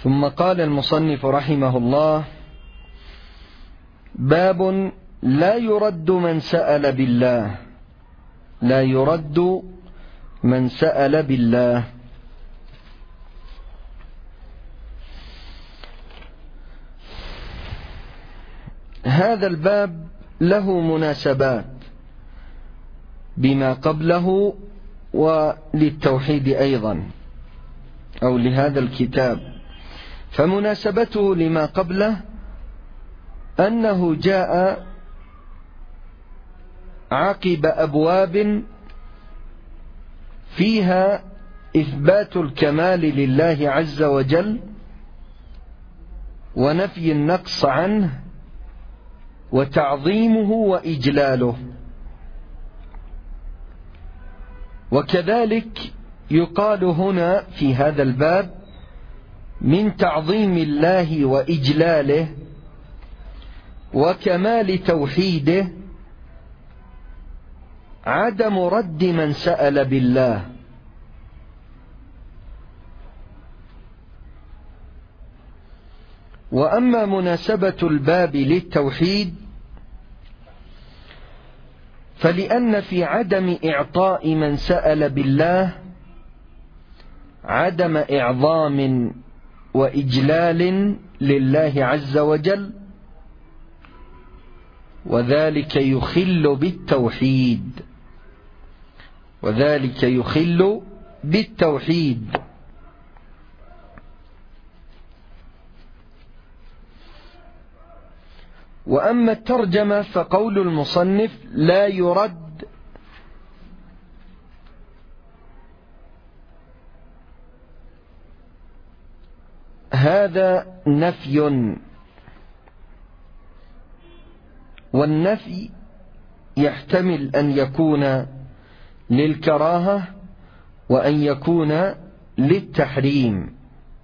ثم قال المصنف رحمه الله: باب لا يرد من سأل بالله. لا يرد من سأل بالله. هذا الباب له مناسبات بما قبله وللتوحيد أيضا، أو لهذا الكتاب. فمناسبته لما قبله أنه جاء عقب أبواب فيها إثبات الكمال لله عز وجل ونفي النقص عنه وتعظيمه وإجلاله. وكذلك يقال هنا في هذا الباب من تعظيم الله وإجلاله وكمال توحيده عدم رد من سأل بالله. وأما مناسبة الباب للتوحيد فلأن في عدم إعطاء من سأل بالله عدم إعظام وإجلال لله عز وجل، وذلك يخل بالتوحيد. وذلك يخل بالتوحيد. وأما الترجمة فقول المصنف لا يرد هذا نفي، والنفي يحتمل أن يكون للكراهة وأن يكون للتحريم.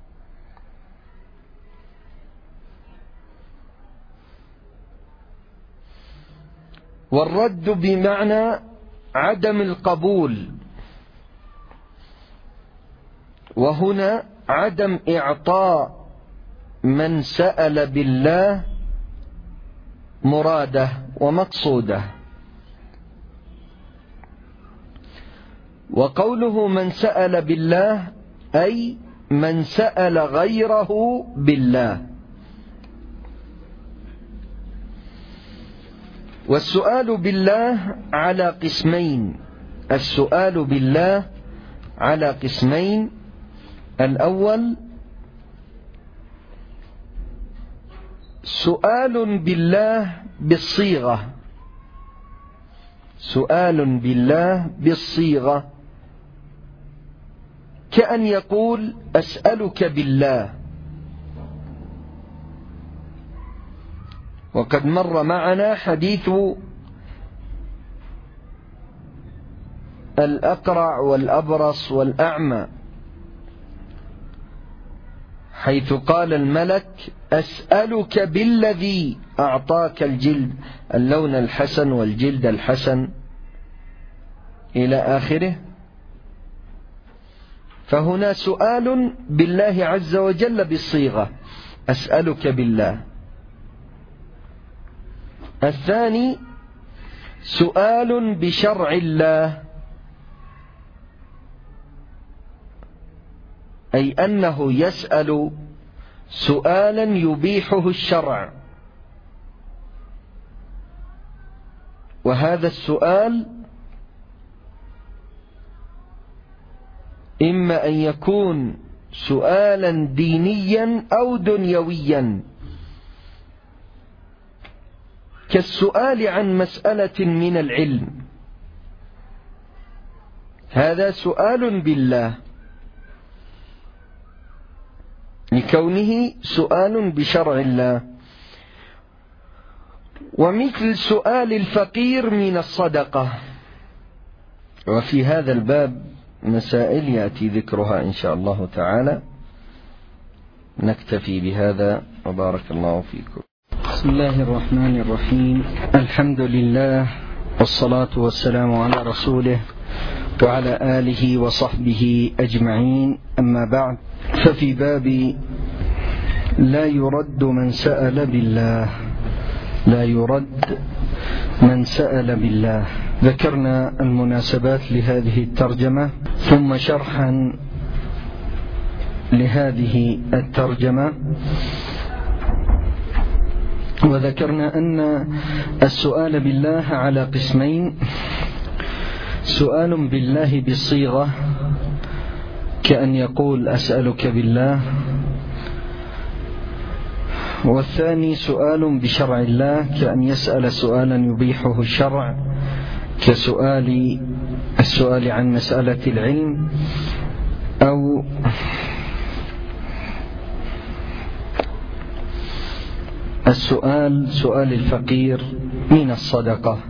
والرد بمعنى عدم القبول، وهنا عدم إعطاء من سأل بالله مراده ومقصوده. وقوله من سأل بالله أي من سأل غيره بالله. والسؤال بالله على قسمين. السؤال بالله على قسمين: الأول سؤال بالله بالصيغة، سؤال بالله بالصيغة كأن يقول أسألك بالله. وقد مر معنا حديث الأقرع والأبرص والأعمى، حيث قال الملك أسألك بالذي أعطاك الجلد اللون الحسن والجلد الحسن إلى آخره. فهنا سؤال بالله عز وجل بالصيغة أسألك بالله. الثاني سؤال بشرع الله، أي أنه يسأل سؤالا يبيحه الشرع. وهذا السؤال إما أن يكون سؤالا دينيا أو دنيويا، كالسؤال عن مسألة من العلم، هذا سؤال بالله لكونه سؤال بشرع الله. ومثل سؤال الفقير من الصدقة. وفي هذا الباب مسائل يأتي ذكرها إن شاء الله تعالى. نكتفي بهذا وبارك الله فيكم. بسم الله الرحمن الرحيم. الحمد لله والصلاة والسلام على رسوله وعلى آله وصحبه أجمعين. أما بعد، ففي باب لا يرد من سأل بالله، لا يرد من سأل بالله. ذكرنا المناسبات لهذه الترجمة ثم شرحا لهذه الترجمة، وذكرنا أن السؤال بالله على قسمين: سؤال بالله بالصيغة كأن يقول أسألك بالله، والثاني سؤال بشرع الله كأن يسأل سؤالا يبيحه الشرع السؤال عن مسألة العلم، أو سؤال الفقير من الصدقة.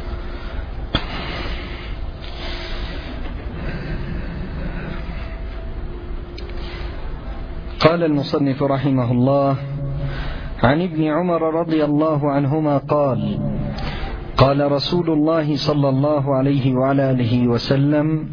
قال المصنف رحمه الله: عن ابن عمر رضي الله عنهما قال: قال رسول الله صلى الله عليه وعلى آله وسلم: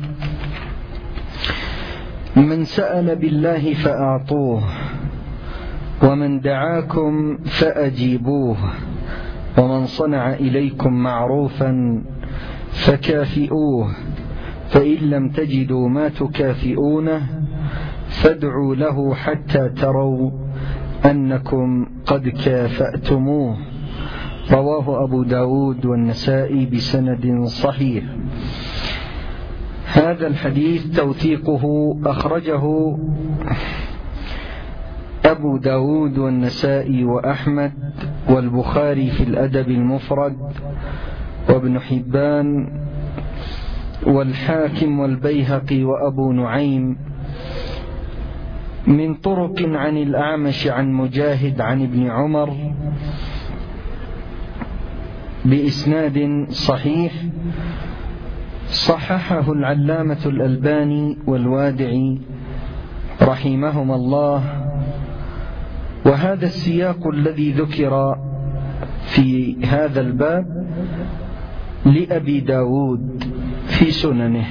من سأل بالله فأعطوه، ومن دعاكم فأجيبوه، ومن صنع إليكم معروفا فكافئوه، فإن لم تجدوا ما تكافئونه فادعوا له حتى تروا أنكم قد كافأتموه. رواه أبو داود والنسائي بسند صحيح. هذا الحديث توثيقه أخرجه أبو داود والنسائي وأحمد والبخاري في الأدب المفرد، وابن حبان والحاكم والبيهقي وأبو نعيم من طرق عن الأعمش عن مجاهد عن ابن عمر بإسناد صحيح، صححه العلامة الألباني والوادعي رحمهما الله. وهذا السياق الذي ذكر في هذا الباب لأبي داود في سننه.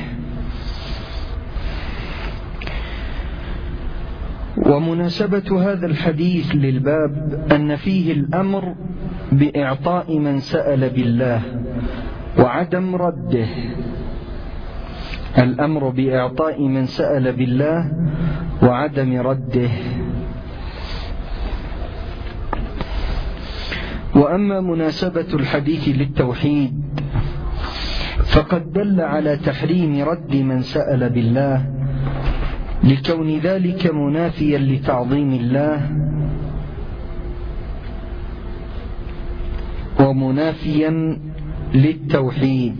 ومناسبة هذا الحديث للباب أن فيه الأمر بإعطاء من سأل بالله وعدم رده، الأمر بإعطاء من سأل بالله وعدم رده. وأما مناسبة الحديث للتوحيد فقد دل على تحريم رد من سأل بالله، لكون ذلك منافيا لتعظيم الله ومنافيا للتوحيد.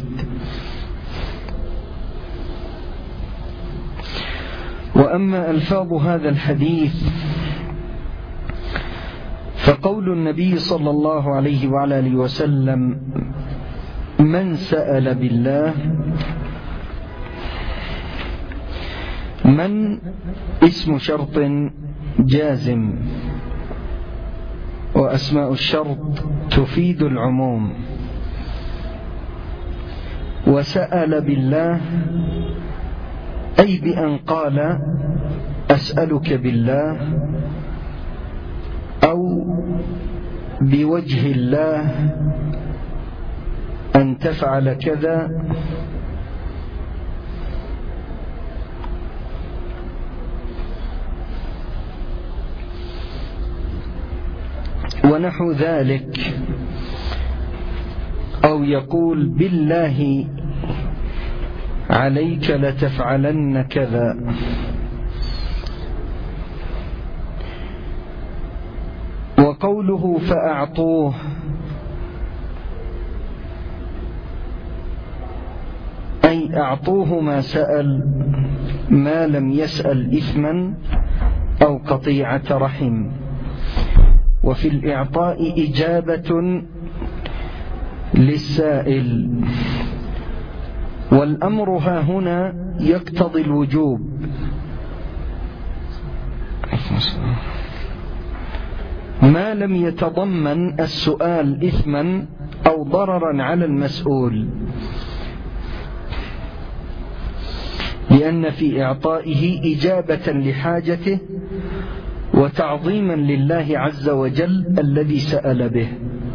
وأما ألفاظ هذا الحديث فقول النبي صلى الله عليه وعلى آله وسلم: من سأل بالله، من اسم شرط جازم، وأسماء الشرط تفيد العموم، وسأل بالله أي بأن قال أسألك بالله أو بوجه الله أن تفعل كذا، ونحو ذلك، أو يقول بالله عليك لتفعلن كذا. وقوله فأعطوه أي أعطوه ما سأل، ما لم يسأل إثما أو قطيعة رحم. وفي الإعطاء إجابة للسائل، والأمر ها هنا يقتضي الوجوب، ما لم يتضمن السؤال إثما أو ضررا على المسؤول، لأن في إعطائه إجابة لحاجته وتعظيما لله عز وجل الذي سأل به.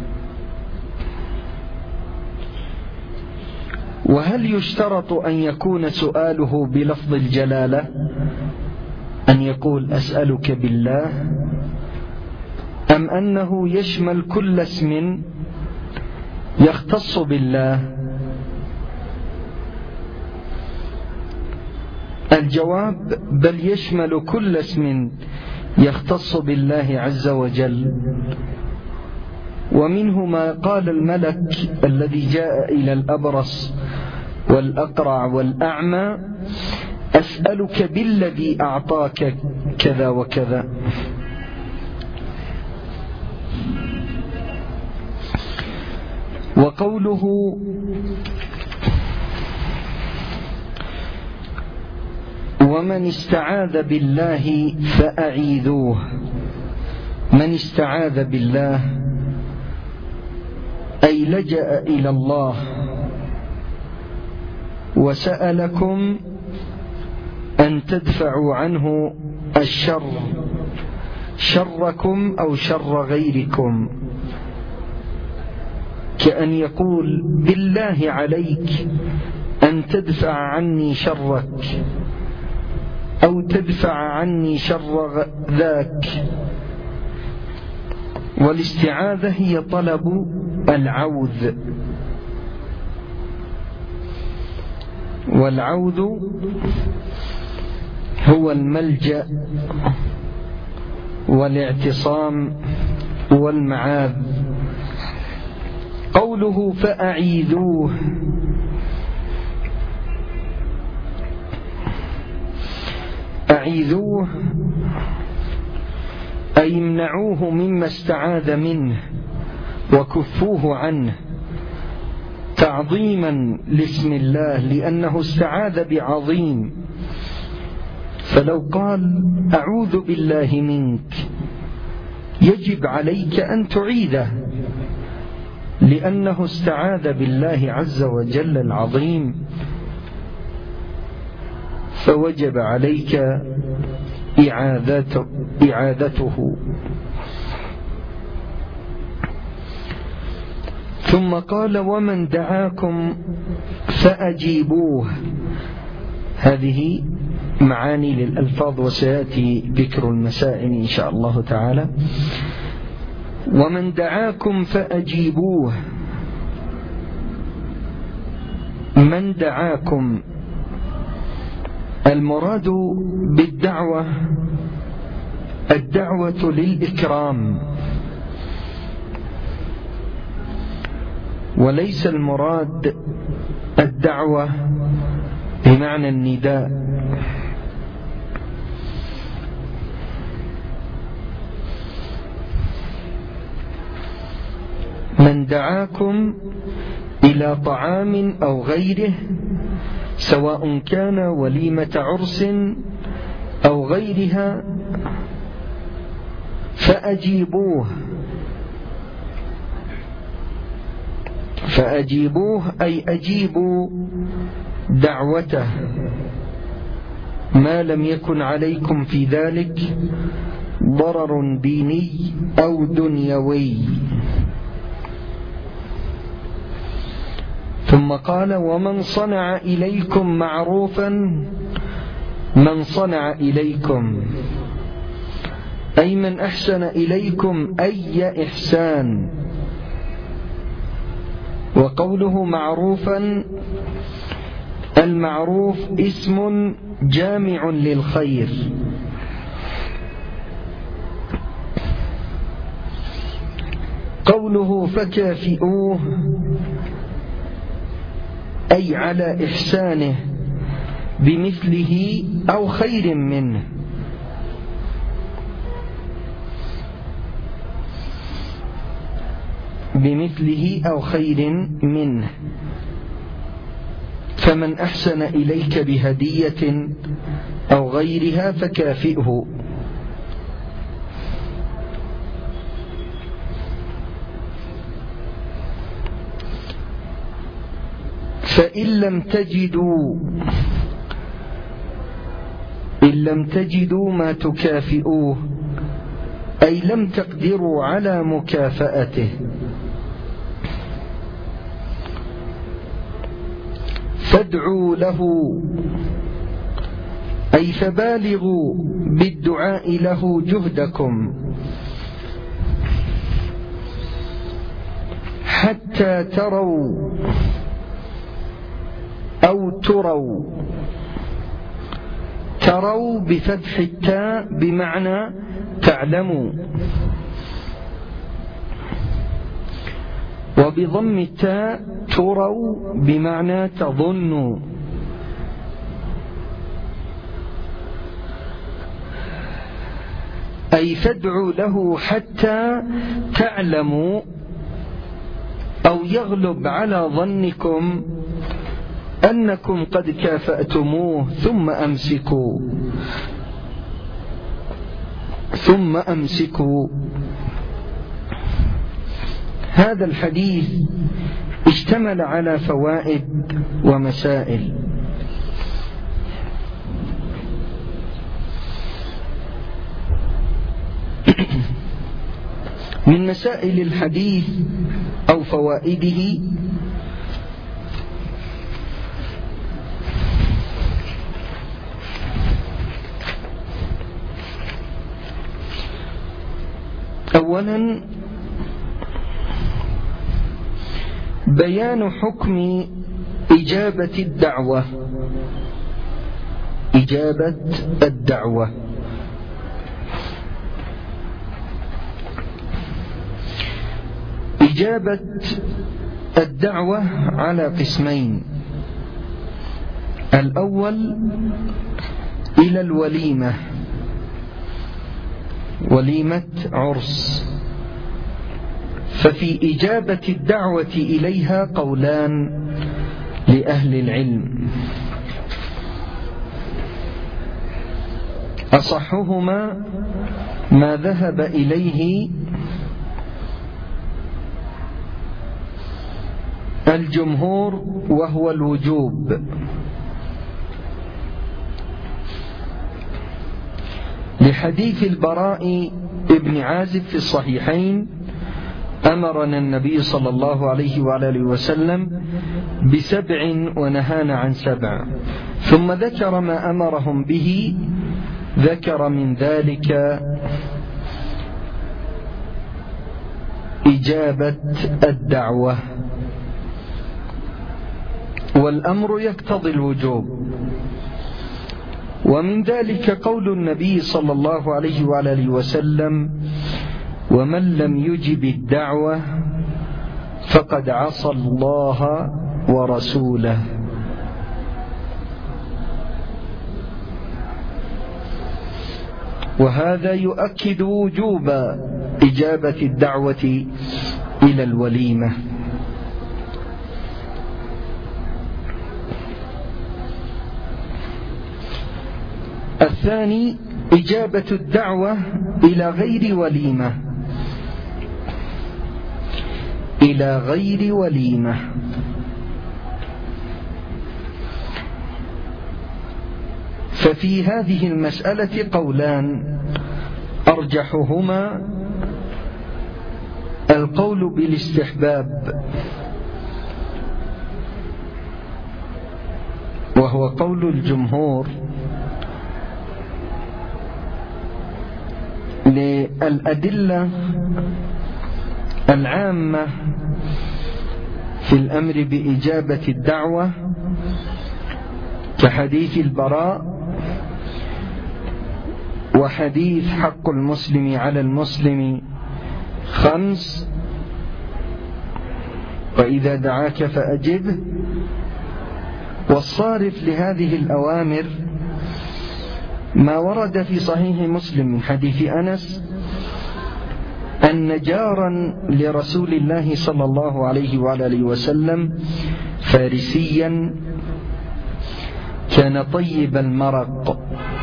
وهل يشترط أن يكون سؤاله بلفظ الجلالة، أن يقول أسألك بالله، أم أنه يشمل كل اسم يختص بالله؟ الجواب: بل يشمل كل اسم يختص بالله عز وجل. ومنه ما قال الملك الذي جاء إلى الأبرص والأقرع والأعمى: أسألك بالذي أعطاك كذا وكذا. وقوله: ومن استعاذ بالله فأعيذوه. من استعاذ بالله أي لجأ إلى الله وسألكم أن تدفعوا عنه الشر، شركم أو شر غيركم، كأن يقول: بالله عليك أن تدفع عني شرك أو تدفع عني شر ذاك. والاستعاذة هي طلب العوذ، والعوذ هو الملجأ والاعتصام والمعاذ. قوله فأعيذوه: أعيذوه أي امنعوه مما استعاذ منه وكفوه عنه، تعظيما لاسم الله لأنه استعاذ بعظيم. فلو قال أعوذ بالله منك يجب عليك أن تعيذه، لأنه استعاذ بالله عز وجل العظيم، فوجب عليك إعادته. ثم قال: ومن دعاكم فأجيبوه. هذه معاني للألفاظ وسيأتي ذكر المسائل إن شاء الله تعالى. ومن دعاكم فأجيبوه. من دعاكم، المراد بالدعوة الدعوة للإكرام، وليس المراد الدعوة بمعنى النداء. من دعاكم إلى طعام أو غيره، سواء كان وليمة عرس أو غيرها، فأجيبوه. فأجيبوه أي أجيبوا دعوته، ما لم يكن عليكم في ذلك ضرر ديني أو دنيوي. ثم قال: ومن صنع إليكم معروفا. من صنع إليكم أي من أحسن إليكم أي إحسان. وقوله معروفا، المعروف اسم جامع للخير. قوله فكافئوه أي على إحسانه بمثله أو خير منه. بمثله أو خير منه. فمن أحسن إليك بهدية أو غيرها فكافئه. فإن لم تجدوا ما تكافئوه أي لم تقدروا على مكافأته، فادعوا له أي فبالغوا بالدعاء له جهدكم حتى تروا أو تروا. تروا بفتح التاء بمعنى تعلموا، وبضم التاء تروا بمعنى تظنوا. أي فادعوا له حتى تعلموا أو يغلب على ظنكم أنكم قد كافأتموه ثم أمسكوا. هذا الحديث اشتمل على فوائد ومسائل. من مسائل الحديث أو فوائده: أولا بيان حكم إجابة الدعوة. إجابة الدعوة إجابة الدعوة على قسمين: الأول إلى الوليمة، وليمة عرس، ففي إجابة الدعوة إليها قولان لأهل العلم، أصحهما ما ذهب إليه الجمهور وهو الوجوب، لحديث البراء ابن عازب في الصحيحين: أمرنا النبي صلى الله عليه وآله وسلم ب7 ونهانا عن 7، ثم ذكر ما أمرهم به، ذكر من ذلك إجابة الدعوة، والأمر يقتضي الوجوب. ومن ذلك قول النبي صلى الله عليه وآله وسلم: ومن لم يجب الدعوة فقد عصى الله ورسوله. وهذا يؤكد وجوب إجابة الدعوة إلى الوليمة. الثاني إجابة الدعوة إلى غير وليمة، إلى غير وليمة. ففي هذه المسألة قولان، أرجحهما القول بالاستحباب، وهو قول الجمهور للأدلة العامة في الأمر بإجابة الدعوة، كحديث البراء، وحديث حق المسلم على المسلم 5، وإذا دعاك فأجبه. والصارف لهذه الأوامر ما ورد في صحيح مسلم من حديث أنس أن جارا لرسول الله صلى الله عليه وآله وسلم فارسيا كان طيب المرق،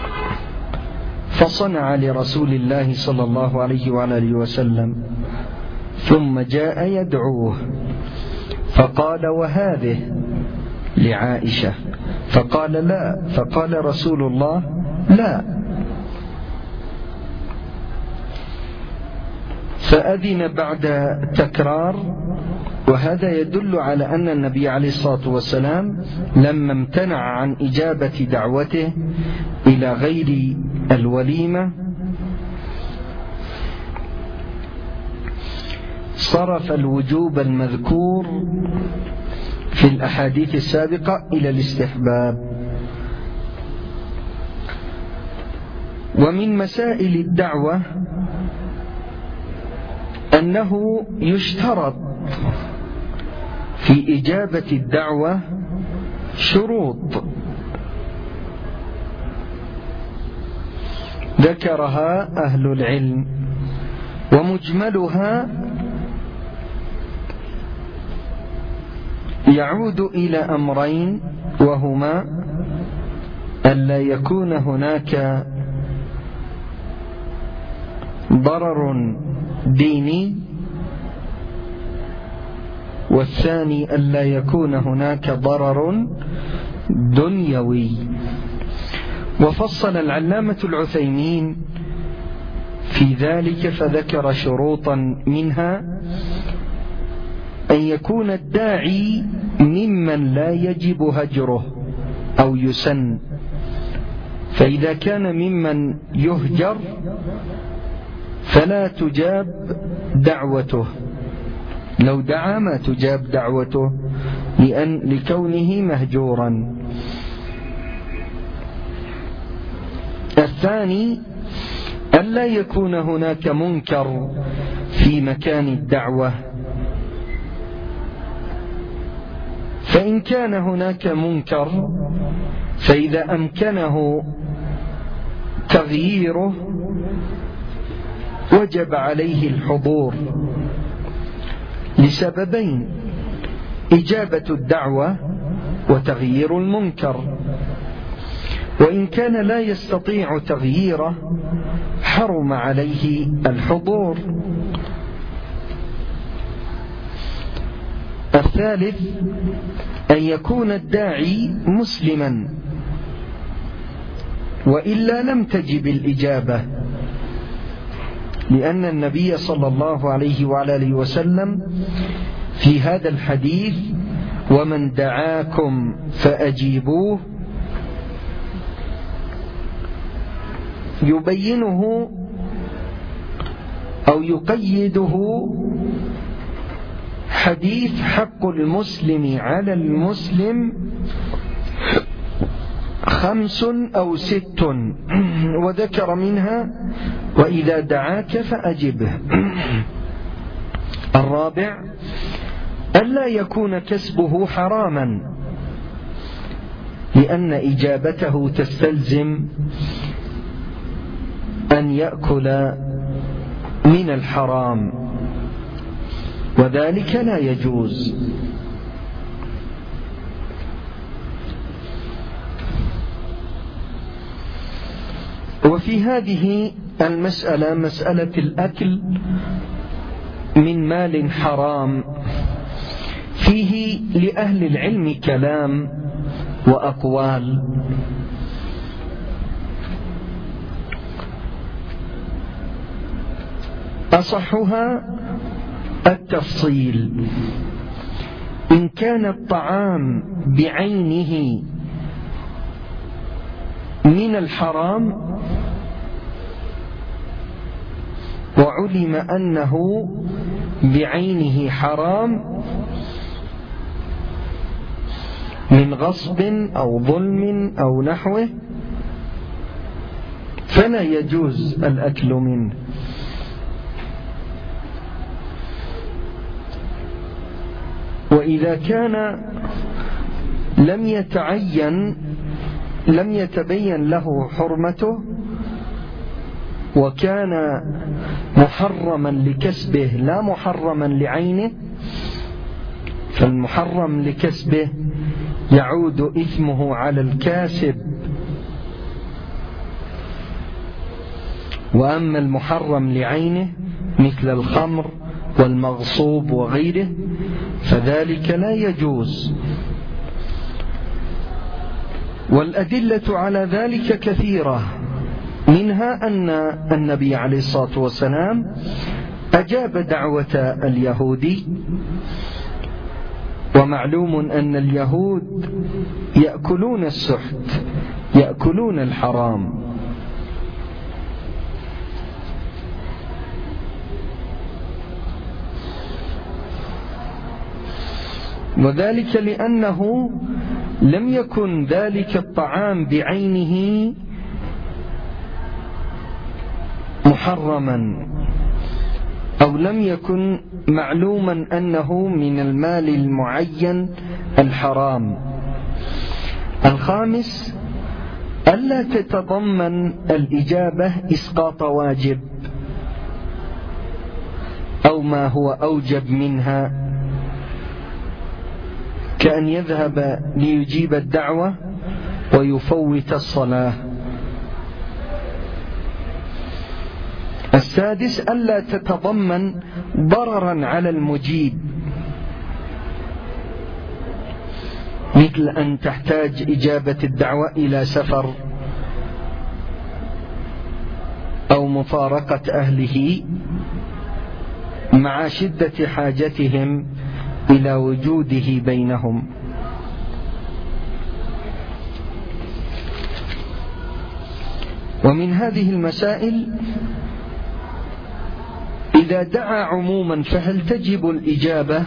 فصنع لرسول الله صلى الله عليه وآله وسلم، ثم جاء يدعوه فقال: وهذه لعائشة؟ فقال: لا. فقال رسول الله: لا. فأذن بعد تكرار، وهذا يدل على أن النبي عليه الصلاة والسلام لما امتنع عن إجابة دعوته إلى غير الوليمة صرف الوجوب المذكور في الأحاديث السابقة إلى الاستحباب. ومن مسائل الدعوة أنه يشترط في إجابة الدعوة شروط ذكرها أهل العلم، ومجملها يعود إلى أمرين، وهما ألا يكون هناك ضرر ديني، والثاني ألا يكون هناك ضرر دنيوي. وفصل العلامة العثيمين في ذلك فذكر شروطا، منها أن يكون الداعي ممن لا يجب هجره أو يسن، فإذا كان ممن يهجر فلا تجاب دعوته، لو دعا ما تجاب دعوته لكونه مهجورا. الثاني ألا يكون هناك منكر في مكان الدعوة، فإن كان هناك منكر فإذا أمكنه تغييره وجب عليه الحضور لسببين: إجابة الدعوة وتغيير المنكر. وإن كان لا يستطيع تغييره حرم عليه الحضور. الثالث أن يكون الداعي مسلما، وإلا لم تجب الإجابة، لأن النبي صلى الله عليه وعلى آله وسلم في هذا الحديث ومن دعاكم فأجيبوه يبينه أو يقيده حديث حق المسلم على المسلم 5 أو 6، وذكر منها وإذا دعاك فأجبه. الرابع ألا يكون كسبه حراما، لأن إجابته تستلزم أن يأكل من الحرام، وذلك لا يجوز. وفي هذه المسألة، مسألة الأكل من مال حرام، فيه لأهل العلم كلام وأقوال. أصحها التفصيل. إن كان الطعام بعينه من الحرام وعلم أنه بعينه حرام من غصب أو ظلم أو نحوه فلا يجوز الأكل منه. وإذا كان لم يتبين له حرمته وكان محرما لكسبه لا محرما لعينه، فالمحرم لكسبه يعود إثمه على الكاسب، وأما المحرم لعينه مثل الخمر والمغصوب وغيره فذلك لا يجوز. والأدلة على ذلك كثيرة، منها أن النبي عليه الصلاة والسلام أجاب دعوة اليهودي، ومعلوم أن اليهود يأكلون السحت، يأكلون الحرام، وذلك لأنه لم يكن ذلك الطعام بعينه محرما، أو لم يكن معلوما أنه من المال المعين الحرام. الخامس، ألا تتضمن الإجابة إسقاط واجب أو ما هو أوجب منها، كأن يذهب ليجيب الدعوة ويفوت الصلاة. السادس، ألا تتضمن ضررا على المجيب، مثل أن تحتاج إجابة الدعوة إلى سفر أو مفارقة أهله مع شدة حاجتهم إلى وجوده بينهم. ومن هذه المسائل: إذا دعا عموما فهل تجب الإجابة؟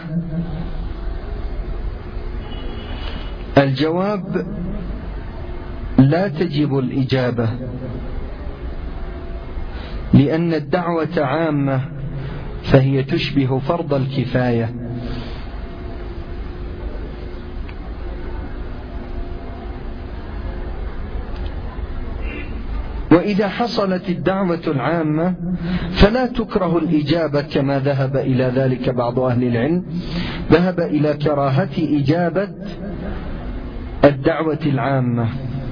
الجواب: لا تجب الإجابة، لأن الدعوة عامة فهي تشبه فرض الكفاية. وإذا حصلت الدعوة العامة فلا تكره الإجابة، كما ذهب إلى ذلك بعض أهل العلم، ذهب إلى كراهة إجابة الدعوة العامة،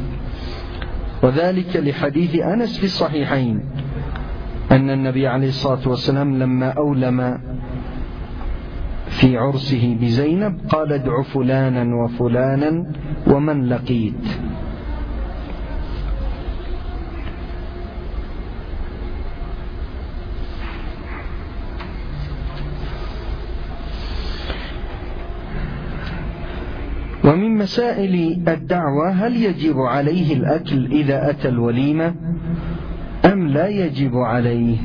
وذلك لحديث أنس في الصحيحين أن النبي عليه الصلاة والسلام لما أولم في عرسه بزينب قال: ادع فلانا وفلانا ومن لقيت. ومن مسائل الدعوة: هل يجب عليه الأكل إذا أتى الوليمة أم لا يجب عليه؟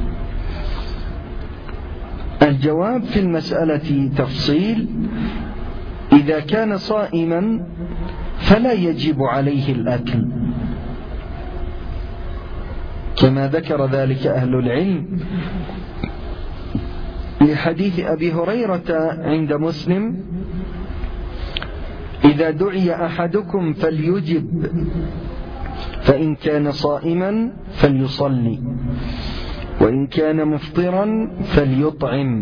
الجواب في المسألة تفصيل. إذا كان صائما فلا يجب عليه الأكل، كما ذكر ذلك أهل العلم لحديث أبي هريرة عند مسلم: إذا دعي أحدكم فليجب، فإن كان صائما فليصلي، وإن كان مفطرا فليطعم.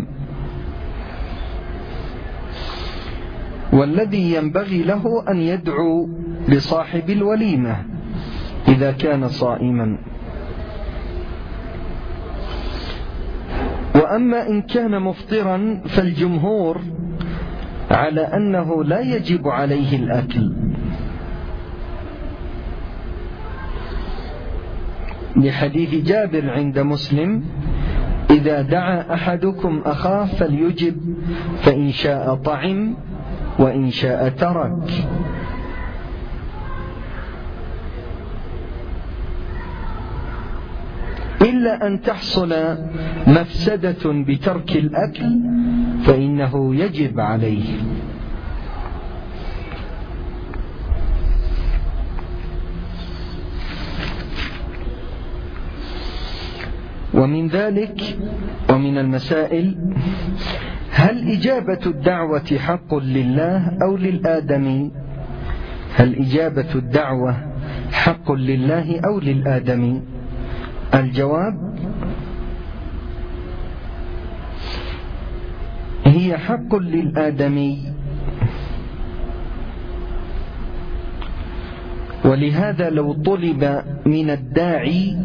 والذي ينبغي له أن يدعو لصاحب الوليمة إذا كان صائما. وأما إن كان مفطرا فالجمهور على أنه لا يجب عليه الأكل، لحديث جابر عند مسلم: إذا دعا أحدكم أخاه فليجب، فإن شاء طعم وإن شاء ترك. إلا أن تحصل مفسدة بترك الأكل فإنه يجب عليه. ومن ذلك ومن المسائل: هل إجابة الدعوة حق لله أو للآدمي؟ هل إجابة الدعوة حق لله أو للآدمي؟ الجواب: هي حق للآدمي، ولهذا لو طلب من الداعي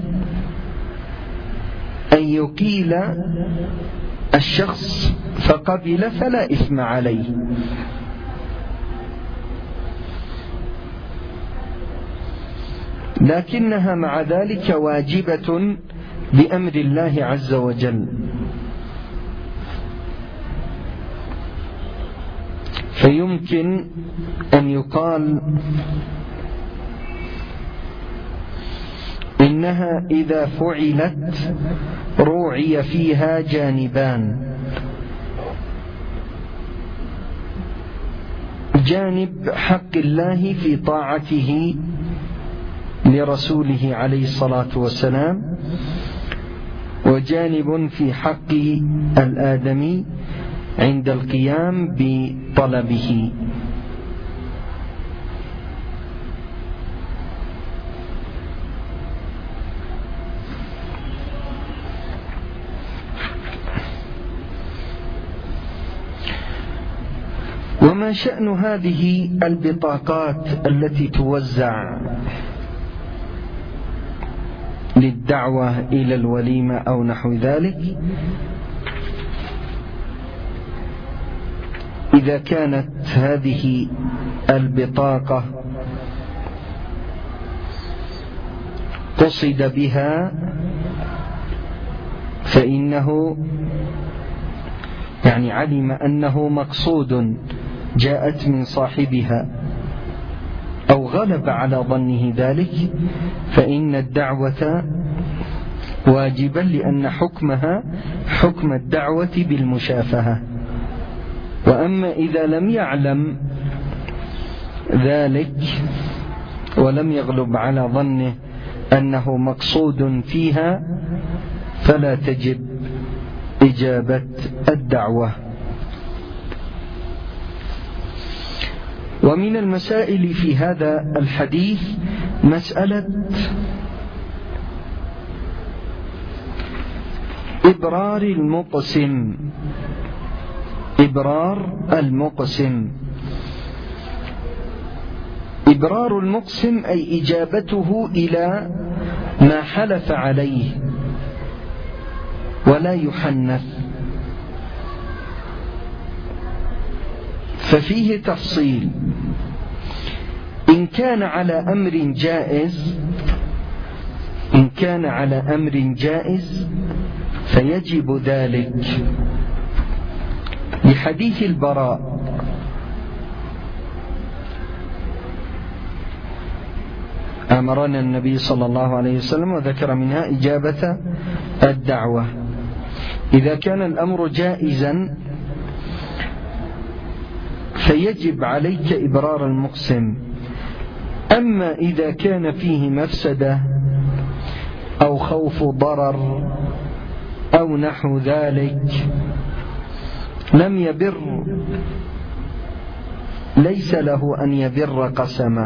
أن يقيل الشخص فقبل فلا إثم عليه، لكنها مع ذلك واجبة بأمر الله عز وجل. فيمكن أن يقال إنها إذا فعلت روعي فيها جانبان: جانب حق الله في طاعته لرسوله عليه الصلاة والسلام، وجانب في حق الآدمي عند القيام بطلبه. وما شأن هذه البطاقات التي توزع للدعوة إلى الوليمة أو نحو ذلك؟ إذا كانت هذه البطاقة قصد بها فإنه علم أنه مقصود جاءت من صاحبها أو غلب على ظنه ذلك، فإن الدعوة واجبا، لأن حكمها حكم الدعوة بالمشافهة. وأما إذا لم يعلم ذلك ولم يغلب على ظنه أنه مقصود فيها فلا تجب إجابة الدعوة. ومن المسائل في هذا الحديث مسألة إبرار المقسم. إبرار المقسم أي إجابته إلى ما حلف عليه ولا يحنث. ففيه تفصيل: إن كان على أمر جائز فيجب ذلك، لحديث البراء: أمرنا النبي صلى الله عليه وسلم، وذكر منها إجابة الدعوة. إذا كان الأمر جائزا فيجب عليك إبرار المقسم. أما إذا كان فيه مفسدة أو خوف ضرر أو نحو ذلك لم يبر، ليس له أن يبر قسمه.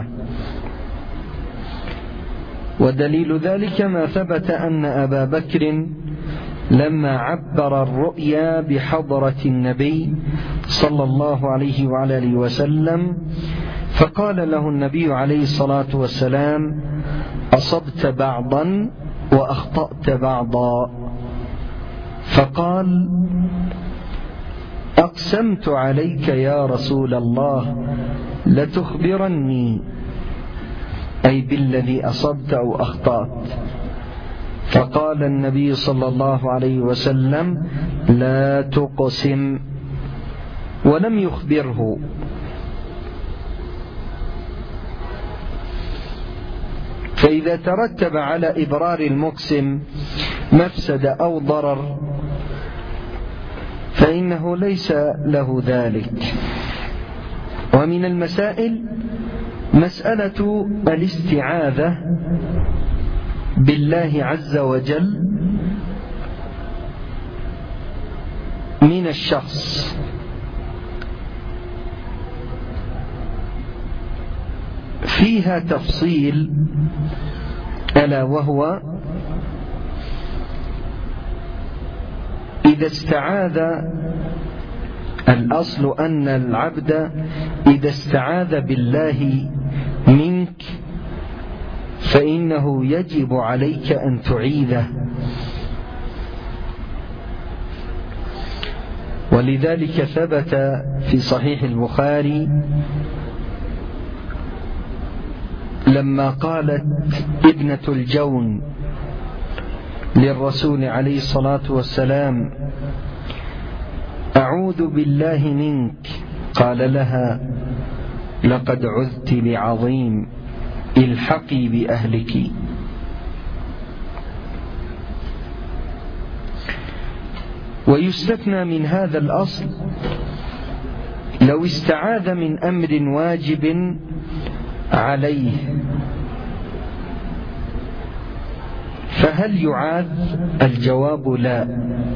ودليل ذلك ما ثبت أن أبا بكر لما عبر الرؤيا بحضرة النبي صلى الله عليه وعلى آله وسلم، فقال له النبي عليه الصلاة والسلام: أصبت بعضا وأخطأت بعضا. فقال: أقسمت عليك يا رسول الله لتخبرني، أي بالذي أصبت أو أخطأت. فقال النبي صلى الله عليه وسلم: لا تقسم، ولم يخبره. فإذا ترتب على إبرار المقسم مفسدة أو ضرر فإنه ليس له ذلك. ومن المسائل مسألة الاستعاذة بالله عز وجل من الشخص. فيها تفصيل، ألا وهو: إذا استعاذ، الأصل أن العبد إذا استعاذ بالله منك فإنه يجب عليك أن تعيذه. ولذلك ثبت في صحيح البخاري لما قالت ابنة الجون للرسول عليه الصلاة والسلام: أعوذ بالله منك قال لها: لقد عذت بعظيم، الحقي بأهلك. ويستثنى من هذا الأصل لو استعاذ من أمر واجب عليه، فهل يعاذ؟ الجواب لا.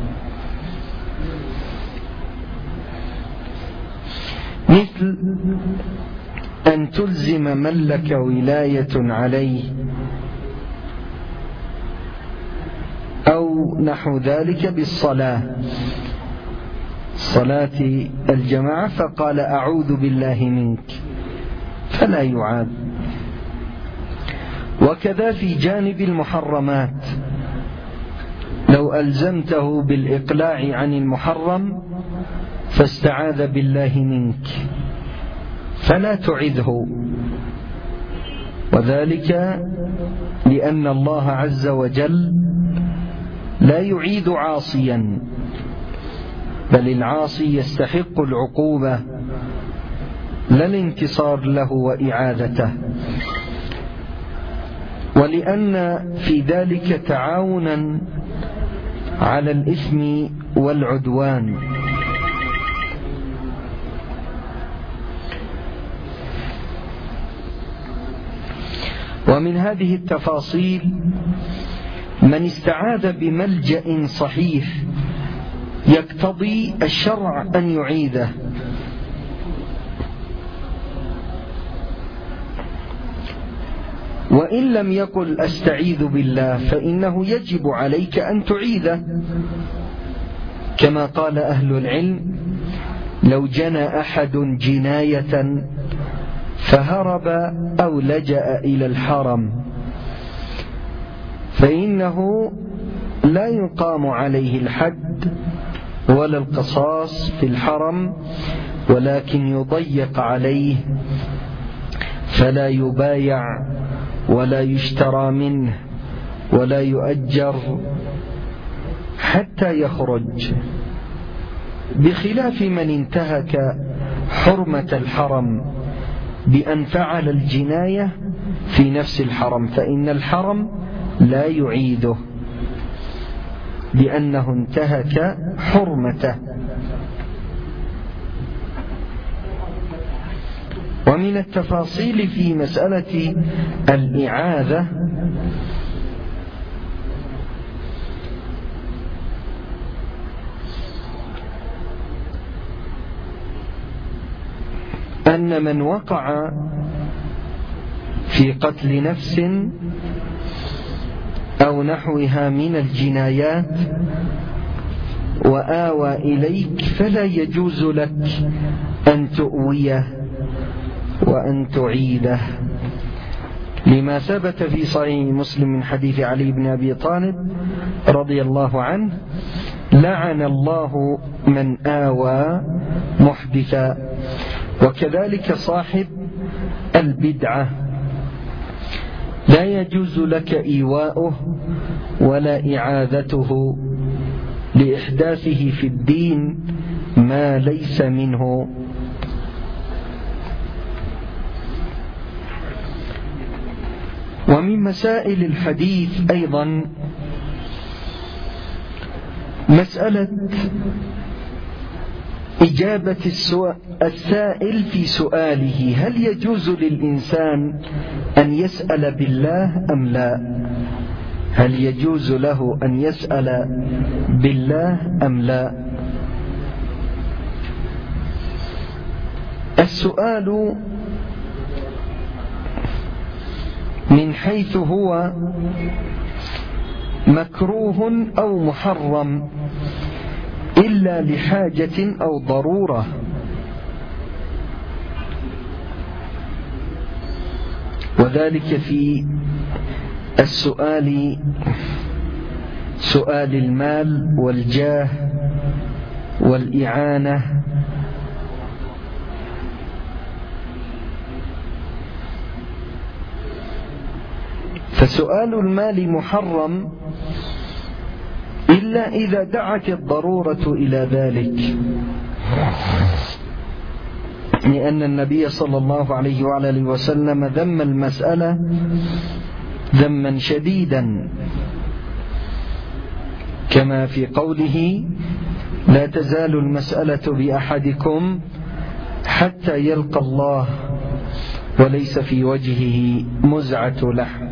مثل أن تلزم من لك ولاية عليه أو نحو ذلك بالصلاة، صلاة الجماعة، فقال: أعوذ بالله منك، فلا يعاذ. وكذا في جانب المحرمات، لو ألزمته بالإقلاع عن المحرم فاستعاذ بالله منك فلا تعذه، وذلك لأن الله عز وجل لا يعيذ عاصيا، بل العاصي يستحق العقوبة لا الانتصار له وإعاذته، ولأن في ذلك تعاونا على الإثم والعدوان. ومن هذه التفاصيل من استعاذ بملجأ صحيح يقتضي الشرع أن يعيذه، وإن لم يقل أستعيذ بالله فإنه يجب عليك أن تعيذه، كما قال أهل العلم: لو جنى أحد جناية فهرب أو لجأ إلى الحرم فإنه لا يقام عليه الحد ولا القصاص في الحرم، ولكن يضيق عليه فلا يبايع ولا يشترى منه ولا يؤجر حتى يخرج، بخلاف من انتهك حرمة الحرم بأن فعل الجناية في نفس الحرم، فإن الحرم لا يعيده لأنه انتهك حرمته. ومن التفاصيل في مسألة الإعاذة أن من وقع في قتل نفس أو نحوها من الجنايات وآوى إليك فلا يجوز لك أن تؤويه وأن تعيده، لما ثبت في صحيح مسلم من حديث علي بن أبي طالب رضي الله عنه: لعن الله من آوى محدثا. وكذلك صاحب البدعة لا يجوز لك إيواؤه ولا إعاذته لإحداثه في الدين ما ليس منه. ومن مسائل الحديث أيضا مسألة إجابة السائل في سؤاله، هل يجوز للإنسان أن يسأل بالله أم لا؟ هل يجوز له أن يسأل بالله أم لا؟ السؤال من حيث هو مكروه أو محرم إلا لحاجة أو ضرورة، وذلك في السؤال سؤال المال والجاه والإعانة، فسؤال المال محرم إلا إذا دعت الضرورة إلى ذلك. لأن النبي صلى الله عليه وعلى آله وسلم ذم المسألة ذما شديدا، كما في قوله: لا تزال المسألة بأحدكم حتى يلقى الله وليس في وجهه مزعة لحم.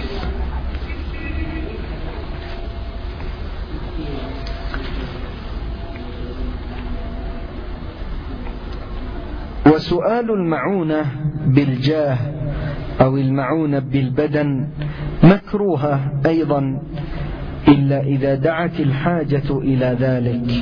وسؤال المعونة بالجاه أو المعونة بالبدن مكروهة أيضا، إلا إذا دعت الحاجة إلى ذلك.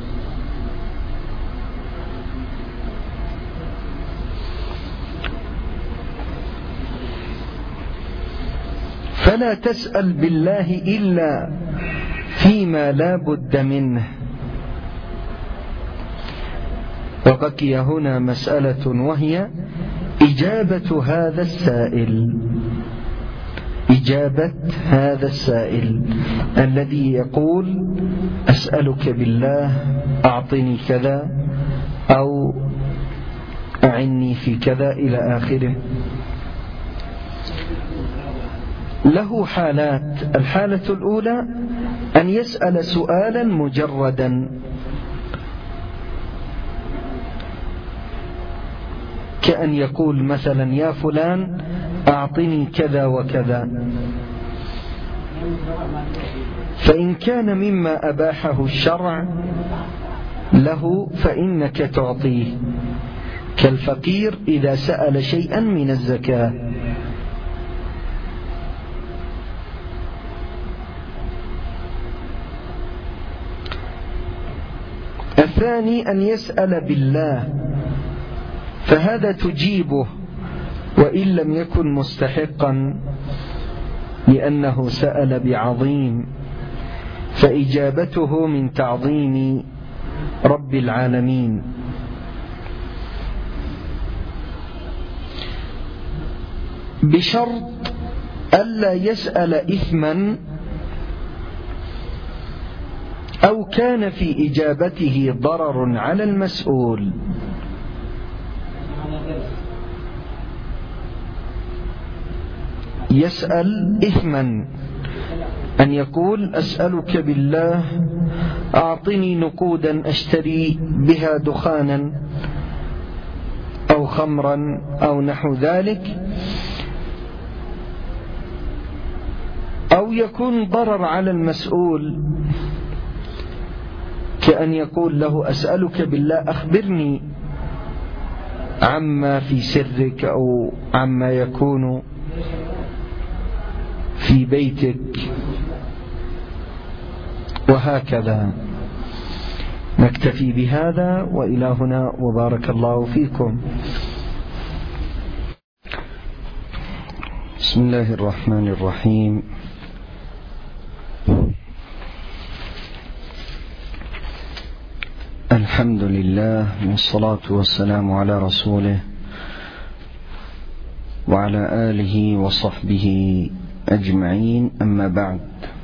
فلا تسأل بالله إلا فيما لا بد منه. وبقي هنا مسألة، وهي إجابة هذا السائل الذي يقول: أسألك بالله أعطني كذا، أو أعني في كذا إلى آخره. له حالات. الحالة الأولى أن يسأل سؤالا مجردا، كأن يقول مثلا: يا فلان أعطني كذا وكذا. فإن كان مما أباحه الشرع له فإنك تعطيه، كالفقير إذا سأل شيئا من الزكاة. الثاني أن يسأل بالله، فهذا تجيبه وإن لم يكن مستحقا، لأنه سأل بعظيم، فإجابته من تعظيم رب العالمين. بشرط ألا يسأل إثما، أو كان في إجابته ضرر على المسؤول. يسأل إثما، أن يقول: أسألك بالله أعطني نقودا أشتري بها دخانا أو خمرا أو نحو ذلك، أو يكون ضرر على المسؤول، كأن يقول له: أسألك بالله أخبرني عما في سرك أو عما يكون في بيتك، وهكذا. نكتفي بهذا، وإلى هنا، وبارك الله فيكم. بسم الله الرحمن الرحيم. الحمد لله، والصلاة والسلام على رسوله وعلى آله وصحبه أجمعين، أما بعد.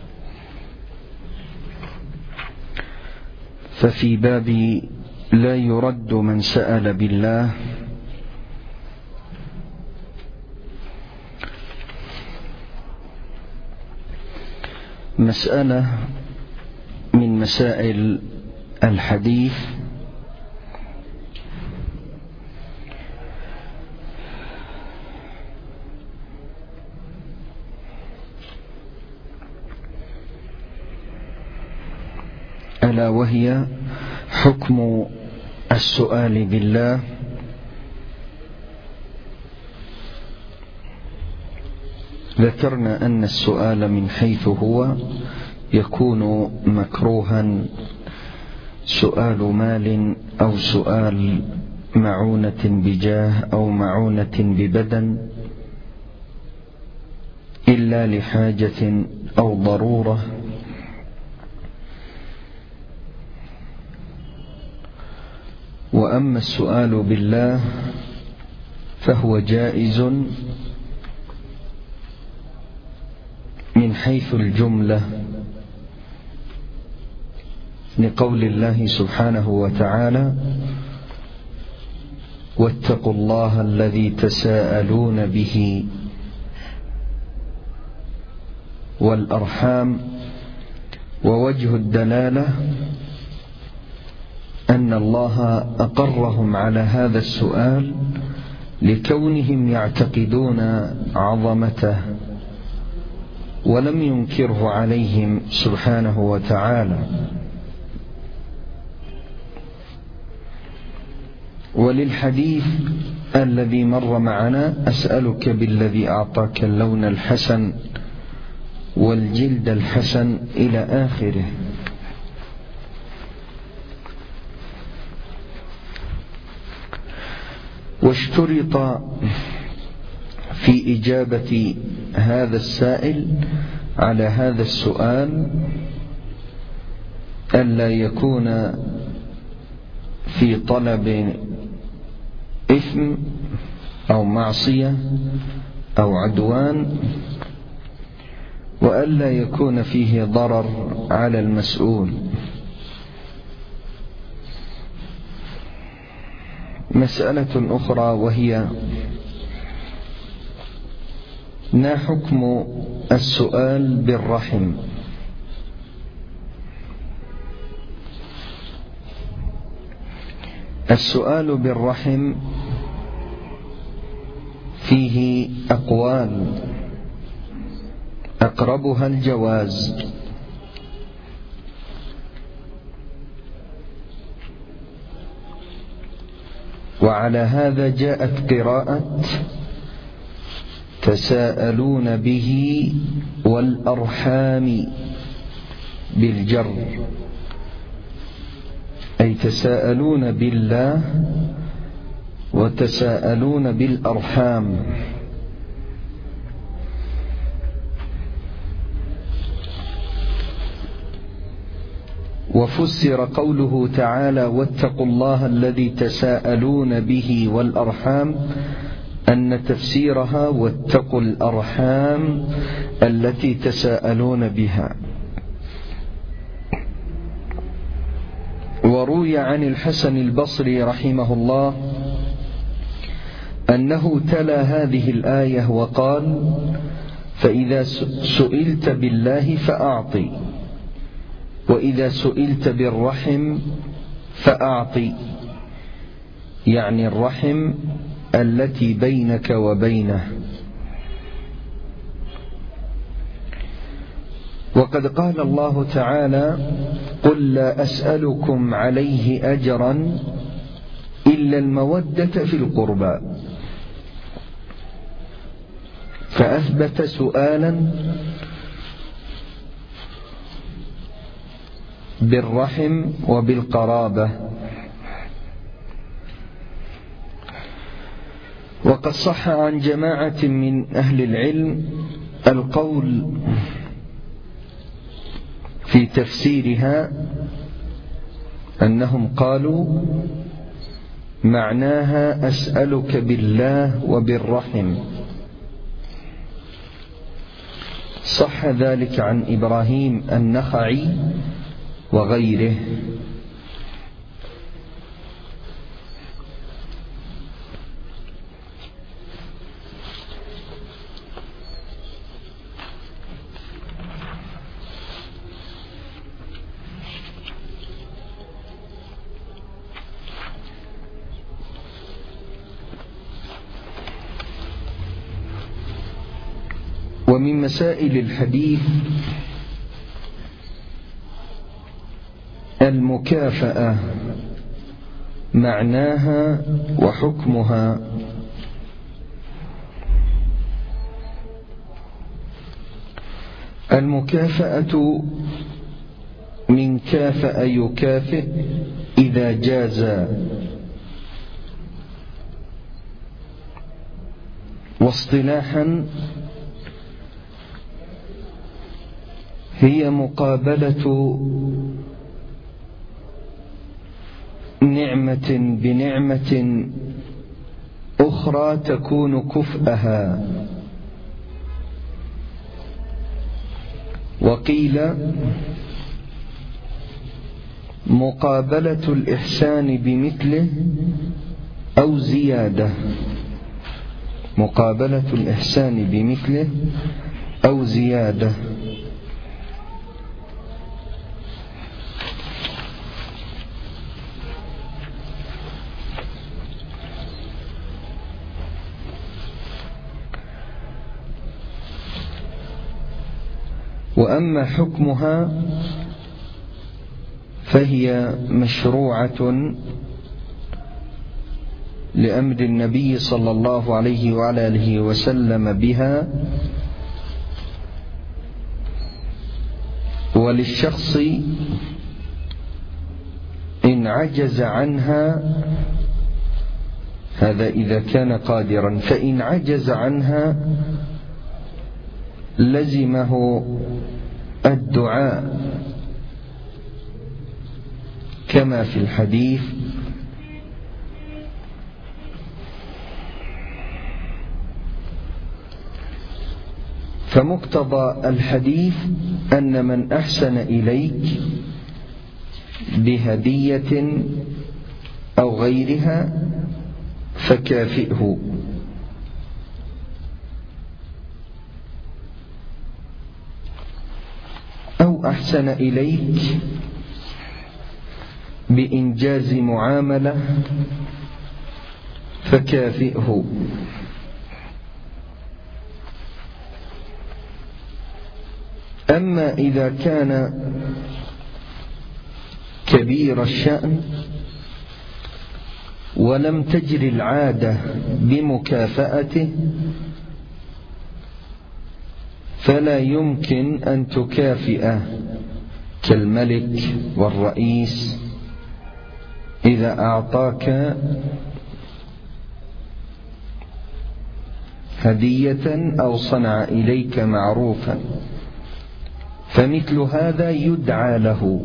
ففي باب لا يرد من سأل بالله مسألة من مسائل الحديث، ألا وهي حكم السؤال بالله. ذكرنا أن السؤال من حيث هو يكون مكروها، سؤال مال أو سؤال معونة بجاه أو معونة ببدن، إلا لحاجة أو ضرورة. وأما السؤال بالله فهو جائز من حيث الجملة، لقول الله سبحانه وتعالى: واتقوا الله الذي تساءلون به والأرحام. ووجه الدلالة أن الله أقرهم على هذا السؤال لكونهم يعتقدون عظمته ولم ينكره عليهم سبحانه وتعالى. وللحديث الذي مر معنا: أسألك بالذي أعطاك اللون الحسن والجلد الحسن إلى آخره. واشترط في إجابة هذا السائل على هذا السؤال ألا يكون في طلب إثم أو معصية أو عدوان، وألا يكون فيه ضرر على المسؤول. مسألة أخرى وهي: ما حكم السؤال بالرحم؟ السؤال بالرحم فيه أقوال، أقربها الجواز، وعلى هذا جاءت قراءة تساءلون به والأرحام بالجر، أي تساءلون بالله وتساءلون بالأرحام. وفسر قوله تعالى: واتقوا الله الذي تساءلون به والأرحام، أن تفسيرها: واتقوا الأرحام التي تساءلون بها. وروي عن الحسن البصري رحمه الله أنه تلا هذه الآية وقال: فإذا سئلت بالله فأعطي، وإذا سئلت بالرحم فأعطي، يعني الرحم التي بينك وبينه. وقد قال الله تعالى: قل لا أسألكم عليه أجرا إلا المودة في القربى، فأثبت سؤالا بالرحم وبالقرابة. وقد صح عن جماعة من أهل العلم القول في تفسيرها، أنهم قالوا معناها أسألك بالله وبالرحم. صح ذلك عن إبراهيم النخعي وغيره. ومن مسائل الحديث المكافأة، معناها وحكمها. المكافأة من كافأ يكافئ إذا جاز، واصطلاحا هي مقابلة نعمة بنعمة أخرى تكون كفءها. وقيل مقابلة الإحسان بمثله أو زيادة، مقابلة الإحسان بمثله أو زيادة. وأما حكمها فهي مشروعة لأمر النبي صلى الله عليه وعلى آله وسلم بها، وللشخص إن عجز عنها، هذا إذا كان قادرا، فإن عجز عنها لزمه الدعاء كما في الحديث: فمقتضى الحديث أن من أحسن إليك بهدية أو غيرها فكافئه، أو أحسن إليك بإنجاز معاملة فكافئه. أما إذا كان كبير الشأن ولم تجر العادة بمكافأته فلا يمكن أن تكافئه، كالملك والرئيس إذا أعطاك هدية أو صنع إليك معروفا، فمثل هذا يدعى له،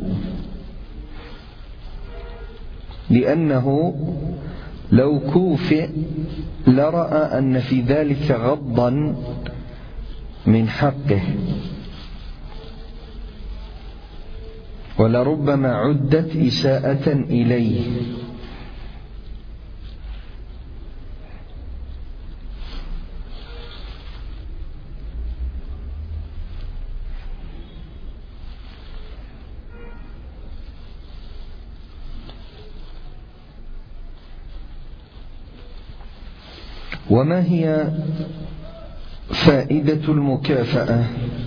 لأنه لو كوفئ لرأى أن في ذلك غضا من حقه، ولربما عدت إساءة إليه. وما هي فائدة المكافأة؟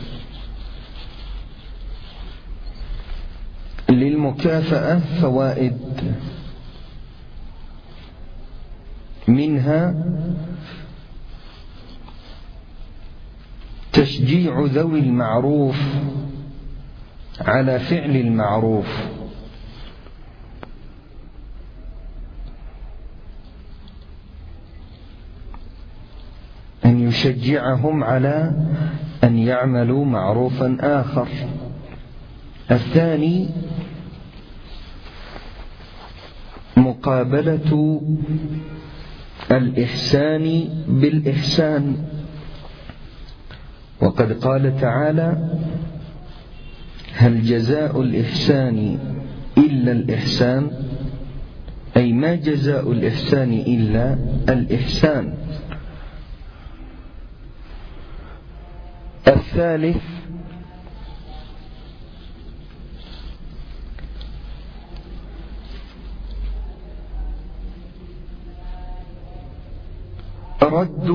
للمكافأة فوائد، منها تشجيع ذوي المعروف على فعل المعروف، أن يشجعهم على أن يعملوا معروفا آخر. الثاني مقابلة الإحسان بالإحسان، وقد قال تعالى: هل جزاء الإحسان إلا الإحسان، أي ما جزاء الإحسان إلا الإحسان. الثالث رد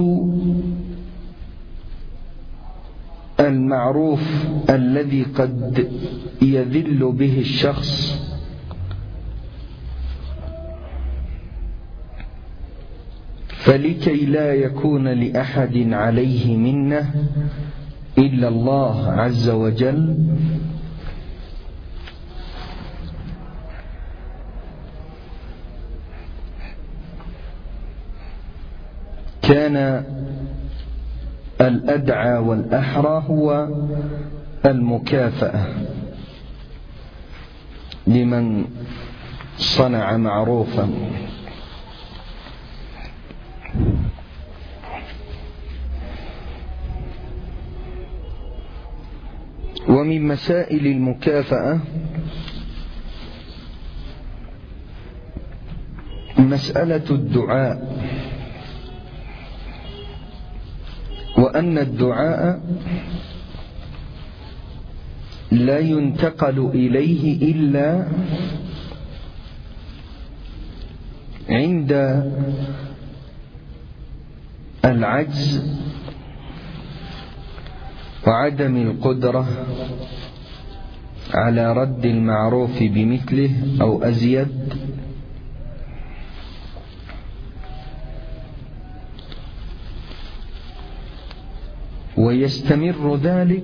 المعروف الذي قد يذل به الشخص، فلكي لا يكون لأحد عليه منة إلا الله عز وجل، كان الأدعى والأحرى هو المكافأة لمن صنع معروفا. ومن مسائل المكافأة مسألة الدعاء، وأن الدعاء لا ينتقل إليه إلا عند العجز وعدم القدرة على رد المعروف بمثله أو أزيد، ويستمر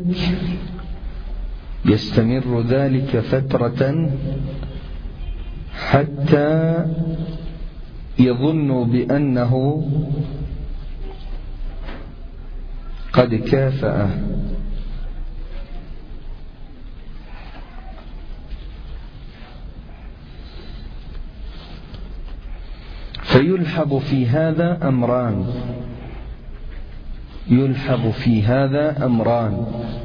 ذلك فترة حتى يظن بأنه قد كافأ، فيلحظ في هذا أمران.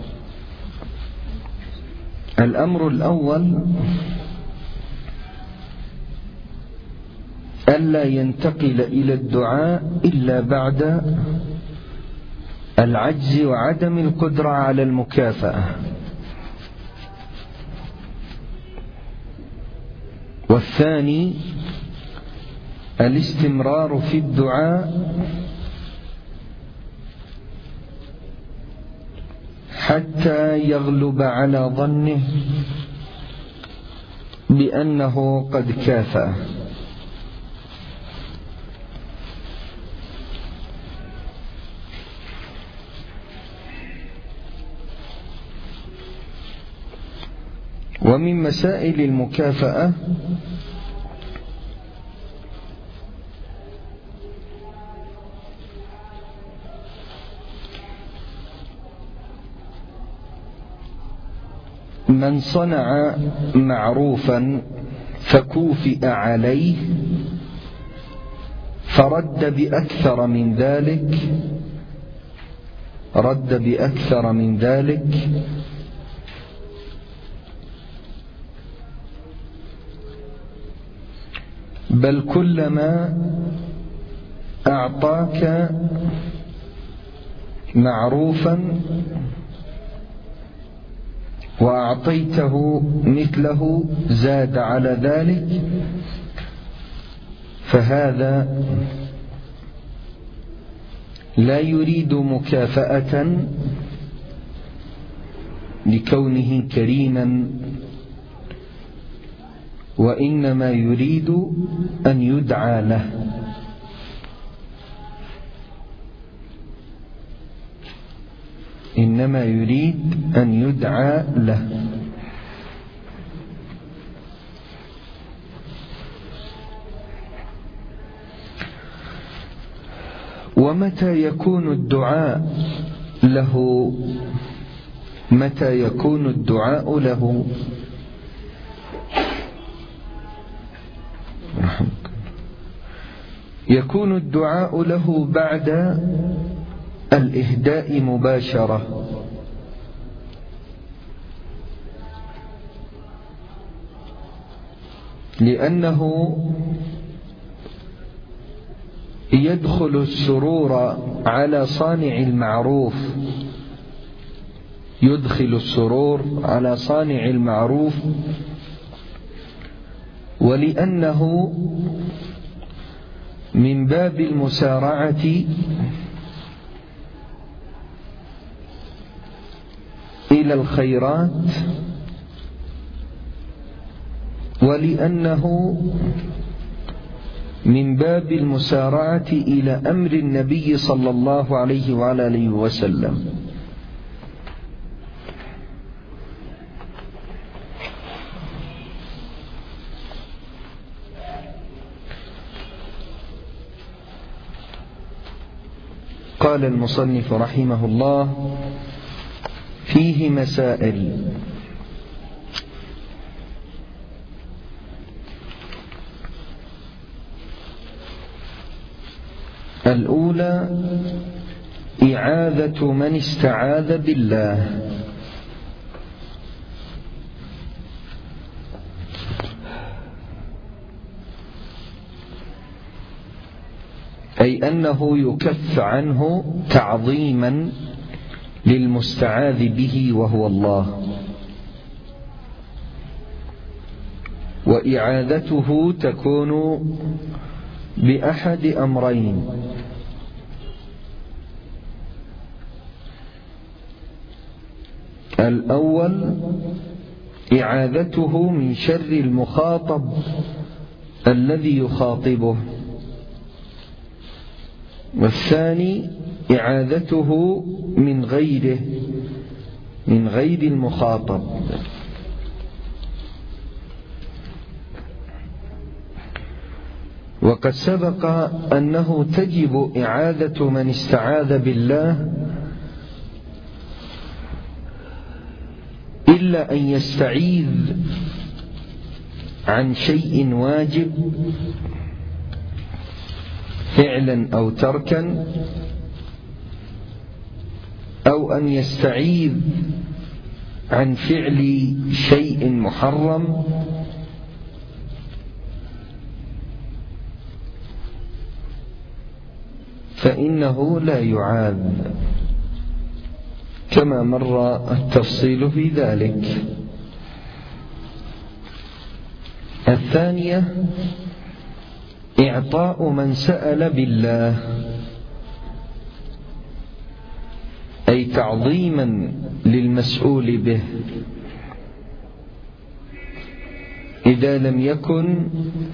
الأمر الأول ألا ينتقل إلى الدعاء إلا بعد العجز وعدم القدرة على المكافأة، والثاني الاستمرار في الدعاء حتى يغلب على ظنه بأنه قد كافأ. ومن مسائل المكافأة من صنع معروفا فكوفئ عليه فرد بأكثر من ذلك بل كلما أعطاك معروفا وأعطيته مثله زاد على ذلك، فهذا لا يريد مكافأة لكونه كريما، وإنما يريد أن يدعى له. ومتى يكون الدعاء له يكون الدعاء له بعد الإهداء مباشرة، لأنه يدخل السرور على صانع المعروف، ولأنه من باب المسارعة إلى الخيرات، ولأنه من باب المسارعة إلى أمر النبي صلى الله عليه وعلى آله وسلم. قال المصنف رحمه الله: فيه مسائل. الأولى: إعاذة من استعاذ بالله. أي أنه يكف عنه تعظيما للمستعاذ به وهو الله. وإعاذته تكون بأحد أمرين: الأول إعاذته من شر المخاطب الذي يخاطبه، والثاني إعاذته من غيره، من غير المخاطب. وقد سبق أنه تجب إعاذة من استعاذ بالله إلا أن يستعيذ عن شيء واجب فعلا أو تركا، أو أن يستعيذ عن فعل شيء محرم، فإنه لا يعاذ، كما مر التفصيل في ذلك. الثانية إعطاء من سأل بالله، أي تعظيما للمسؤول به، إذا لم يكن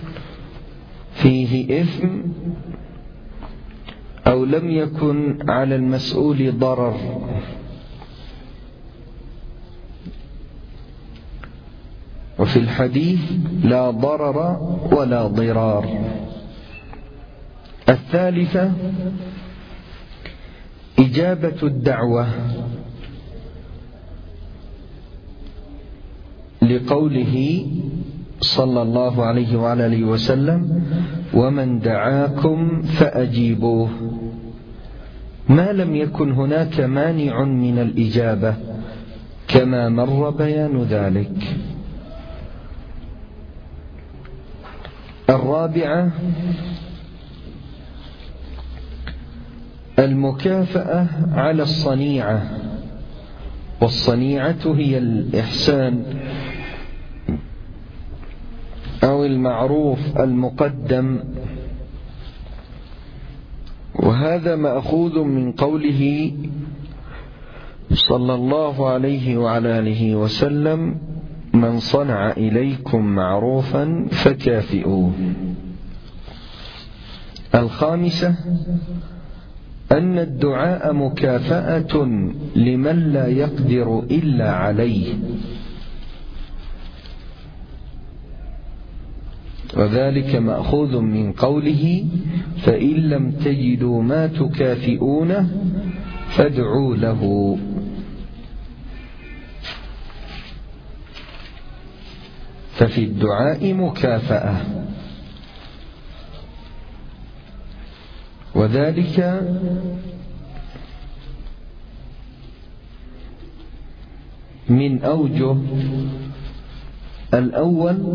فيه إثم أو لم يكن على المسؤول ضرر. وفي الحديث: لا ضرر ولا ضرار. الثالثة إجابة الدعوة، لقوله صلى الله عليه وعلى آله وسلم: ومن دعاكم فأجيبوه، ما لم يكن هناك مانع من الإجابة، كما مر بيان ذلك. الرابعة المكافأة على الصنيعة، والصنيعة هي الإحسان أو المعروف المقدم، وهذا مأخوذ من قوله صلى الله عليه وعلى آله وسلم: من صنع إليكم معروفا فكافئوه. الخامسة أن الدعاء مكافأة لمن لا يقدر إلا عليه، وذلك مأخوذ من قوله: فإن لم تجدوا ما تكافئونه فادعوا له. ففي الدعاء مكافأة، وذلك من أوجه: الأول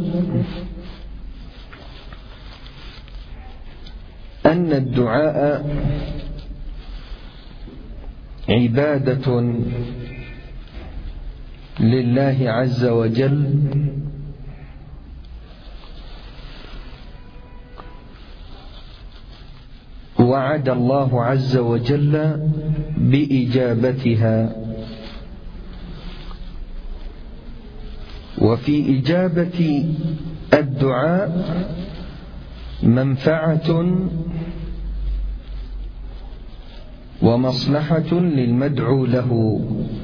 أن الدعاء عبادة لله عز وجل، وعد الله عز وجل بإجابتها. وفي إجابة الدعاء منفعة ومصلحة للمدعو له.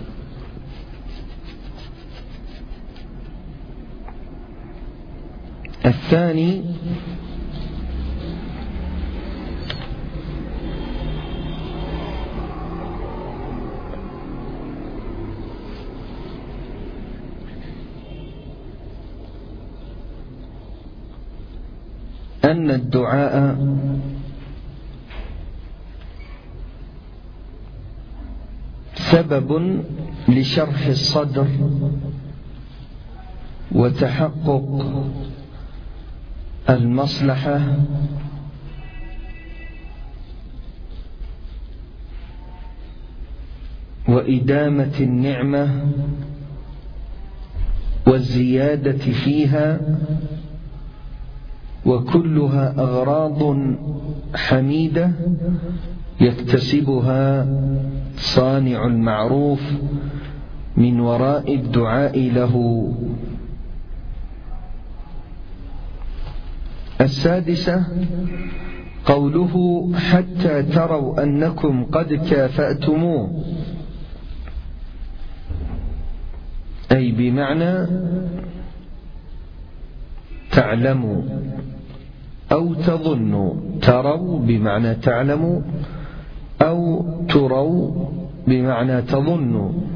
الثاني أن الدعاء سبب لشرح الصدر وتحقق المصلحة وإدامة النعمة والزيادة فيها، وكلها أغراض حميدة يكتسبها صانع المعروف من وراء الدعاء له. السادسة قوله حتى تروا أنكم قد كافأتموه، أي بمعنى تعلموا أو تظنوا. تروا بمعنى تعلموا، أو تروا بمعنى تظنوا.